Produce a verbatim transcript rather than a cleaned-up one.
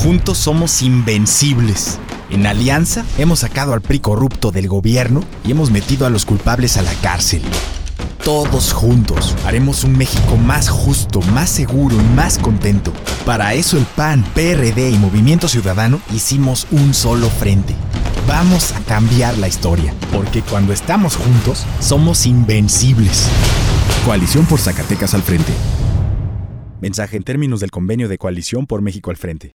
Juntos somos invencibles. En Alianza hemos sacado al P R I corrupto del gobierno y hemos metido a los culpables a la cárcel. Todos juntos haremos un México más justo, más seguro y más contento. Para eso el P A N, P R D y Movimiento Ciudadano hicimos un solo frente. Vamos a cambiar la historia, porque cuando estamos juntos, somos invencibles. Coalición por Zacatecas al frente. Mensaje en términos del Convenio de Coalición por México al Frente.